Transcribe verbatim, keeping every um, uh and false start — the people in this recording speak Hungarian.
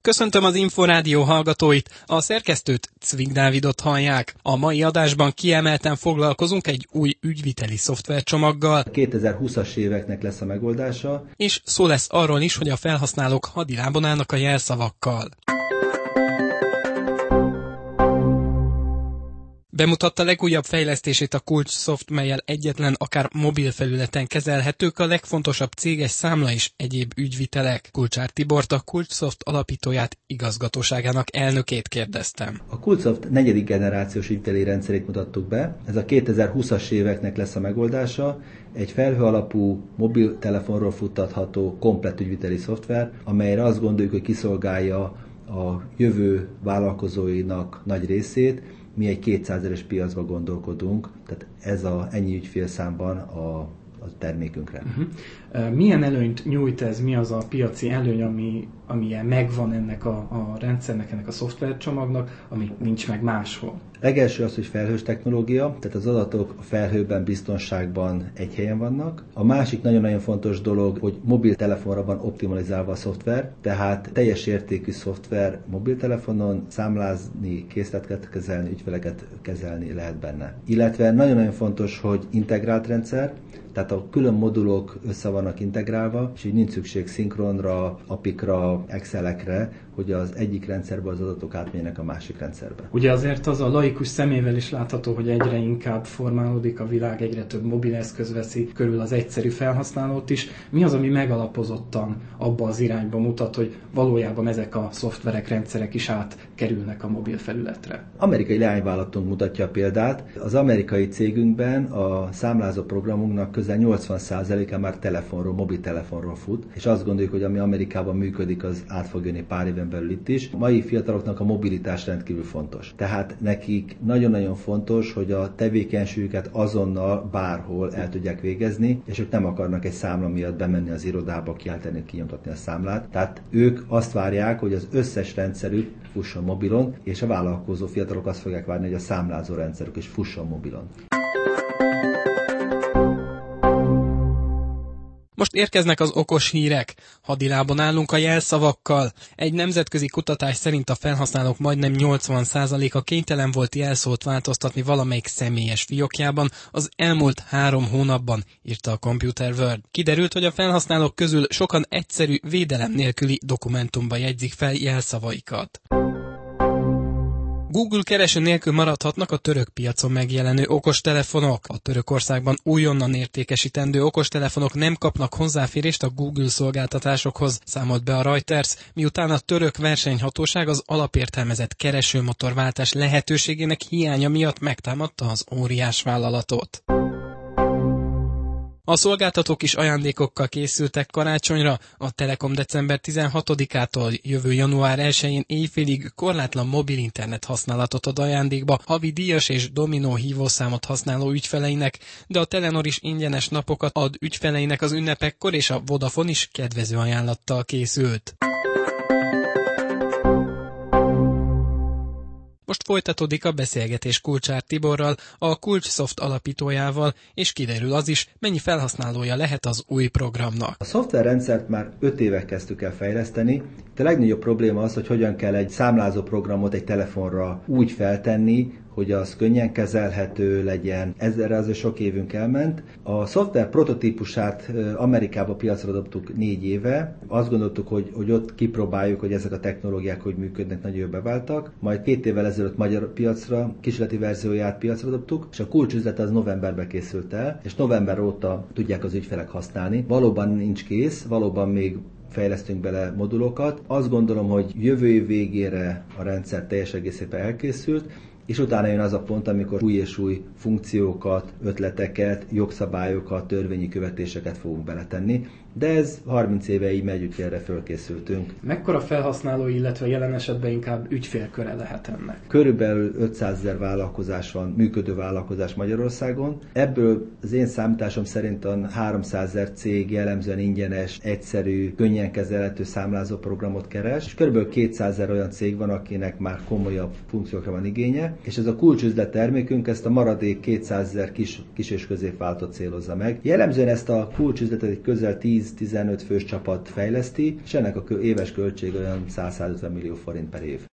Köszöntöm az Inforádió hallgatóit, a szerkesztőt, Cvik Dávidot hallják. A mai adásban kiemelten foglalkozunk egy új ügyviteli szoftvercsomaggal. A kétezer-húszas éveknek lesz a megoldása. És szó lesz arról is, hogy a felhasználók hadilábon állnak a jelszavakkal. Bemutatta legújabb fejlesztését a Kulcssoft, mellyel egyetlen, akár mobil felületen kezelhetők a legfontosabb céges számla és egyéb ügyvitelek. Kulcsár Tibort, a Kulcssoft alapítóját, igazgatóságának elnökét kérdeztem. A Kulcssoft negyedik generációs ügyviteli rendszerét mutattuk be. Ez a kétezer-húszas éveknek lesz a megoldása. Egy felhő alapú mobiltelefonról futtatható komplett ügyviteli szoftver, amelyre azt gondoljuk, hogy kiszolgálja a jövő vállalkozóinak nagy részét. Mi egy kétszázeres piacba gondolkodunk, tehát ez a ennyi ügyfélszámban a, a termékünkre. Uh-huh. Milyen előnyt nyújt ez, mi az a piaci előny, ami, amilyen megvan ennek a, a rendszernek, ennek a szoftvercsomagnak, ami nincs meg máshol? Legelső az, hogy felhős technológia, tehát az adatok a felhőben, biztonságban egy helyen vannak. A másik nagyon-nagyon fontos dolog, hogy mobiltelefonra van optimalizálva a szoftver, tehát teljes értékű szoftver mobiltelefonon számlázni, készleteket kezelni, ügyfeleket kezelni lehet benne. Illetve nagyon-nagyon fontos, hogy integrált rendszer, tehát a külön modulok össze vannak integrálva, és így nincs szükség szinkronra, apikra, excelekre, hogy az egyik rendszerbe az adatok átmenjenek a másik rendszerbe. Ugye azért az a laikus szemével is látható, hogy egyre inkább formálódik a világ, egyre több mobileszköz veszi körül az egyszerű felhasználót is. Mi az, ami megalapozottan abba az irányba mutat, hogy valójában ezek a szoftverek, rendszerek is átkerülnek a mobil felületre? Amerikai leányvállalatunk mutatja a példát. Az amerikai cégünkben a számlázó programunknak közel nyolcvan százaléka már telefonról, mobiltelefonról fut, és azt gondoljuk, hogy ami Amerikában működik, az át fog jönni pár éven belül itt is. A mai fiataloknak a mobilitás rendkívül fontos. Tehát nekik nagyon-nagyon fontos, hogy a tevékenységüket azonnal bárhol el tudják végezni, és ők nem akarnak egy számla miatt bemenni az irodába, kiáltani, kinyomtatni a számlát. Tehát ők azt várják, hogy az összes rendszerük fusson mobilon, és a vállalkozó fiatalok azt fogják várni, hogy a számlázó rendszerük is fusson mobilon. Most érkeznek az okos hírek. Hadilábon állunk a jelszavakkal. Egy nemzetközi kutatás szerint a felhasználók majdnem nyolcvan százaléka kénytelen volt jelszót változtatni valamelyik személyes fiókjában az elmúlt három hónapban, írta a Computer World. Kiderült, hogy a felhasználók közül sokan egyszerű, védelem nélküli dokumentumba jegyzik fel jelszavaikat. Google kereső nélkül maradhatnak a török piacon megjelenő okostelefonok. A Törökországban újonnan értékesítendő okostelefonok nem kapnak hozzáférést a Google szolgáltatásokhoz, számolt be a Reuters, miután a török versenyhatóság az alapértelmezett keresőmotorváltás lehetőségének hiánya miatt megtámadta az óriás vállalatot. A szolgáltatók is ajándékokkal készültek karácsonyra. A Telekom december tizenhatodikától jövő január elsején éjfélig korlátlan mobil internet használatot ad ajándékba havi díjas és dominó hívószámot használó ügyfeleinek, de a Telenor is ingyenes napokat ad ügyfeleinek az ünnepekkor, és a Vodafone is kedvező ajánlattal készült. Most folytatódik a beszélgetés Kulcsár Tiborral, a Kulcssoft alapítójával, és kiderül az is, mennyi felhasználója lehet az új programnak. A szoftverrendszert már öt éve kezdtük el fejleszteni. De a legnagyobb probléma az, hogy hogyan kell egy számlázó programot egy telefonra úgy feltenni, hogy az könnyen kezelhető legyen. Ezzel azért sok évünk elment. A szoftver prototípusát Amerikába piacra dobtuk négy éve. Azt gondoltuk, hogy, hogy ott kipróbáljuk, hogy ezek a technológiák hogy működnek, nagyon jól beváltak. Majd két évvel ezelőtt magyar piacra, kísérleti verzióját piacra dobtuk, és a kulcsüzlet az novemberben készült el, és november óta tudják az ügyfelek használni. Valóban nincs kész, valóban még fejlesztünk bele modulokat. Azt gondolom, hogy jövő év végére a rendszer teljes egészében elkészült, és utána jön az a pont, amikor új és új funkciókat, ötleteket, jogszabályokat, törvényi követéseket fogunk beletenni. De ez harminc éve így megy, úgyhogy erre fölkészültünk. Mekkora felhasználói, illetve jelen esetben inkább ügyfélköre lehet ennek? Körülbelül ötszázezer vállalkozás van, működő vállalkozás Magyarországon. Ebből az én számításom szerint a háromszázezer cég jellemzően ingyenes, egyszerű, könnyen kezelhető számlázó programot keres, és körülbelül kétszázezer olyan cég van, akinek már komolyabb funkciókra van igénye. és ez a kulcsüzlet termékünk ezt a maradék kétszázezer kis, kis és középvállalatot célozza meg. Jellemzően ezt a kulcsüzletet egy közel tíz-tizenöt fős csapat fejleszti, és ennek a éves költség olyan száz-százötven millió forint per év.